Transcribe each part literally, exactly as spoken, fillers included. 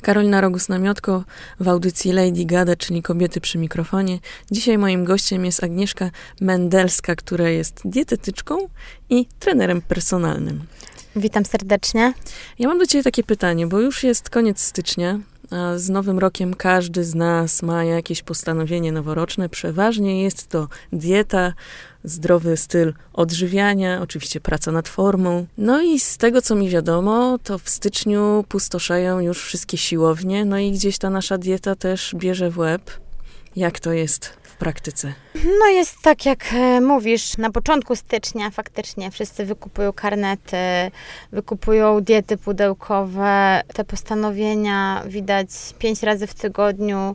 Karolina Rogus-Namiotko w audycji Lady Gada, czyli Kobiety przy mikrofonie. Dzisiaj moim gościem jest Agnieszka Mendelska, która jest dietetyczką i trenerem personalnym. Witam serdecznie. Ja mam do ciebie takie pytanie, bo już jest koniec stycznia, a z Nowym Rokiem każdy z nas ma jakieś postanowienie noworoczne. Przeważnie jest to dieta, zdrowy styl odżywiania, oczywiście praca nad formą. No i z tego, co mi wiadomo, to w styczniu pustoszeją już wszystkie siłownie, no i gdzieś ta nasza dieta też bierze w łeb. Jak to jest w praktyce? No jest tak, jak e, mówisz, na początku stycznia faktycznie wszyscy wykupują karnety, wykupują diety pudełkowe, te postanowienia widać pięć razy w tygodniu,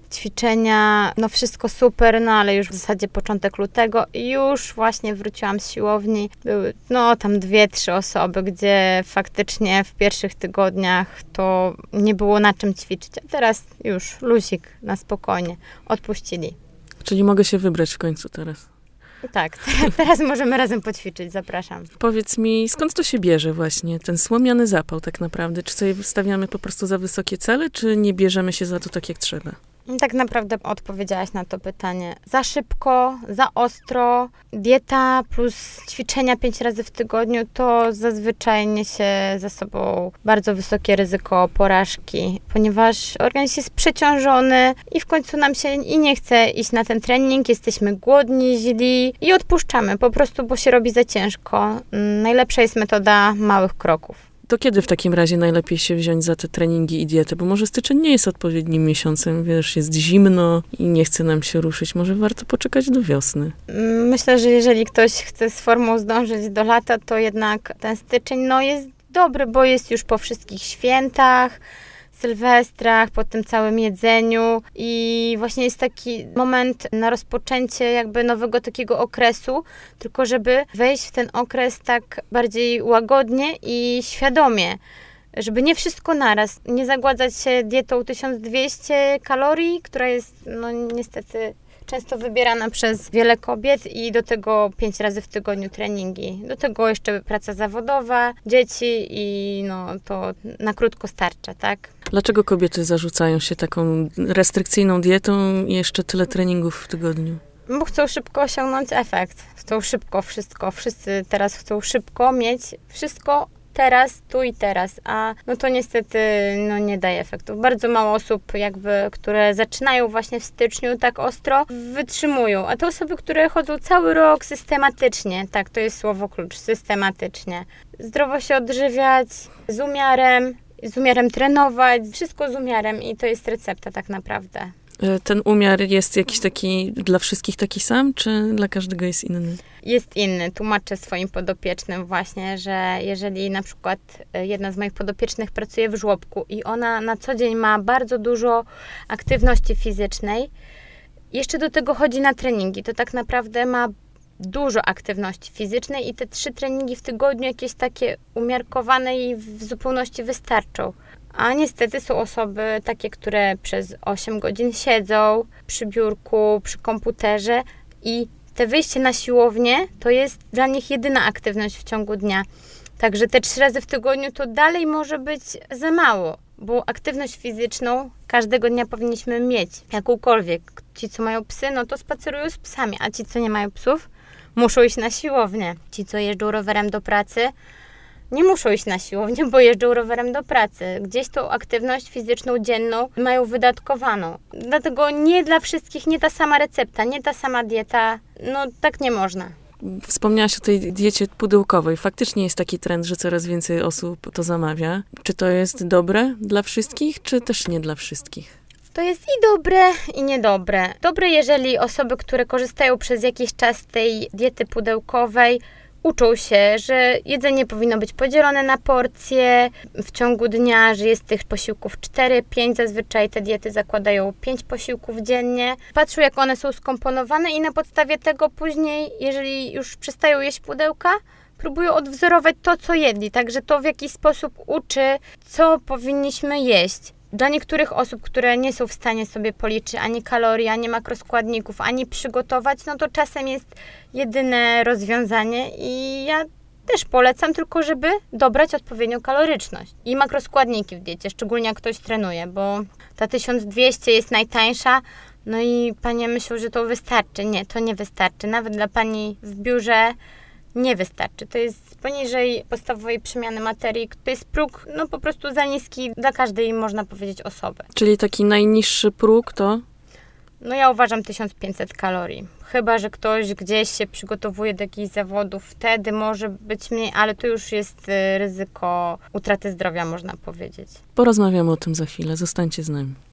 ćwiczenia, no wszystko super, no ale już w zasadzie początek lutego i już właśnie wróciłam z siłowni. Były no tam dwie, trzy osoby, gdzie faktycznie w pierwszych tygodniach to nie było na czym ćwiczyć, a teraz już luzik, na spokojnie, odpuścili. Czyli mogę się wybrać w końcu teraz. Tak, teraz, teraz możemy razem poćwiczyć, zapraszam. Powiedz mi, skąd to się bierze właśnie, ten słomiany zapał tak naprawdę? Czy sobie stawiamy po prostu za wysokie cele, czy nie bierzemy się za to tak jak trzeba? Tak naprawdę odpowiedziałaś na to pytanie. Za szybko, za ostro, dieta plus ćwiczenia pięć razy w tygodniu to zazwyczaj niesie za sobą bardzo wysokie ryzyko porażki, ponieważ organizm jest przeciążony i w końcu nam się i nie chce iść na ten trening, jesteśmy głodni, źli i odpuszczamy po prostu, bo się robi za ciężko. Najlepsza jest metoda małych kroków. To kiedy w takim razie najlepiej się wziąć za te treningi i dietę? Bo może styczeń nie jest odpowiednim miesiącem, wiesz, jest zimno i nie chce nam się ruszyć. Może warto poczekać do wiosny? Myślę, że jeżeli ktoś chce z formą zdążyć do lata, to jednak ten styczeń no, jest dobry, bo jest już po wszystkich świętach, sylwestrach, po tym całym jedzeniu i właśnie jest taki moment na rozpoczęcie jakby nowego takiego okresu, tylko żeby wejść w ten okres tak bardziej łagodnie i świadomie, żeby nie wszystko naraz, nie zagładzać się dietą tysiąc dwieście kalorii, która jest no niestety często wybierana przez wiele kobiet i do tego pięć razy w tygodniu treningi. Do tego jeszcze praca zawodowa, dzieci i no to na krótko starcza, tak? Dlaczego kobiety zarzucają się taką restrykcyjną dietą i jeszcze tyle treningów w tygodniu? Bo chcą szybko osiągnąć efekt. Chcą szybko wszystko. Wszyscy teraz chcą szybko mieć wszystko teraz, tu i teraz, a no to niestety no nie daje efektów. Bardzo mało osób jakby, które zaczynają właśnie w styczniu tak ostro, wytrzymują, a te osoby, które chodzą cały rok systematycznie, tak, to jest słowo klucz, systematycznie. Zdrowo się odżywiać, z umiarem, z umiarem trenować, wszystko z umiarem i to jest recepta tak naprawdę. Ten umiar jest jakiś taki dla wszystkich taki sam, czy dla każdego jest inny? Jest inny. Tłumaczę swoim podopiecznym właśnie, że jeżeli na przykład jedna z moich podopiecznych pracuje w żłobku i ona na co dzień ma bardzo dużo aktywności fizycznej, jeszcze do tego chodzi na treningi, to tak naprawdę ma dużo aktywności fizycznej i te trzy treningi w tygodniu jakieś takie umiarkowane i w zupełności wystarczą. A niestety są osoby takie, które przez osiem godzin siedzą przy biurku, przy komputerze i te wyjście na siłownię to jest dla nich jedyna aktywność w ciągu dnia. Także te trzy razy w tygodniu to dalej może być za mało, bo aktywność fizyczną każdego dnia powinniśmy mieć, jakąkolwiek. Ci, co mają psy, no to spacerują z psami, a ci, co nie mają psów, muszą iść na siłownię. Ci, co jeżdżą rowerem do pracy, nie muszą iść na siłownię, bo jeżdżą rowerem do pracy. Gdzieś tą aktywność fizyczną dzienną mają wydatkowaną. Dlatego nie dla wszystkich, nie ta sama recepta, nie ta sama dieta. No tak nie można. Wspomniałaś o tej diecie pudełkowej. Faktycznie jest taki trend, że coraz więcej osób to zamawia. Czy to jest dobre dla wszystkich, czy też nie dla wszystkich? To jest i dobre, i niedobre. Dobre, jeżeli osoby, które korzystają przez jakiś czas z tej diety pudełkowej, uczą się, że jedzenie powinno być podzielone na porcje w ciągu dnia, że jest tych posiłków cztery, pięć, zazwyczaj te diety zakładają pięć posiłków dziennie. Patrzą, jak one są skomponowane i na podstawie tego później, jeżeli już przestają jeść pudełka, próbują odwzorować to, co jedli. Także to w jakiś sposób uczy, co powinniśmy jeść. Dla niektórych osób, które nie są w stanie sobie policzyć ani kalorii, ani makroskładników, ani przygotować, no to czasem jest jedyne rozwiązanie i ja też polecam, tylko żeby dobrać odpowiednią kaloryczność i makroskładniki w diecie, szczególnie jak ktoś trenuje, bo ta tysiąc dwieście jest najtańsza, no i panie myślą, że to wystarczy. Nie, to nie wystarczy. Nawet dla pani w biurze nie wystarczy. To jest poniżej podstawowej przemiany materii. To jest próg, no po prostu za niski dla każdej, można powiedzieć, osoby. Czyli taki najniższy próg to? No ja uważam tysiąc pięćset kalorii. Chyba że ktoś gdzieś się przygotowuje do jakichś zawodów, wtedy może być mniej, ale to już jest ryzyko utraty zdrowia, można powiedzieć. Porozmawiamy o tym za chwilę. Zostańcie z nami.